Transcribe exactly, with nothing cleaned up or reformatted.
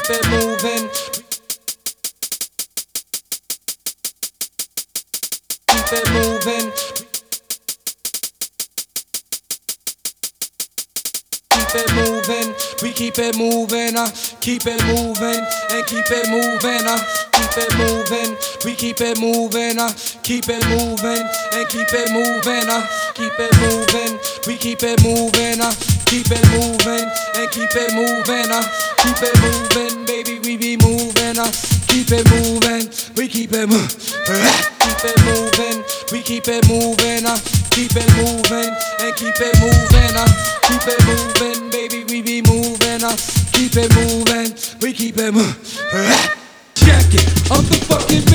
keep it moving. Keep it moving. Keep it moving. We keep it moving. Uh, keep it moving and keep it moving. Uh, keep it moving. We keep it moving. Uh, keep it moving and keep it moving. Uh, keep it moving. We keep it moving. Uh, keep it moving and keep it moving. Uh, keep it moving, baby. We be moving. Uh, keep it moving. We keep it moving. Keep it moving. We keep it moving. Uh, keep it moving and keep it moving. Uh, keep it moving, baby. We be moving. Uh, keep it moving. We keep it moving. Check it. I'm the fucking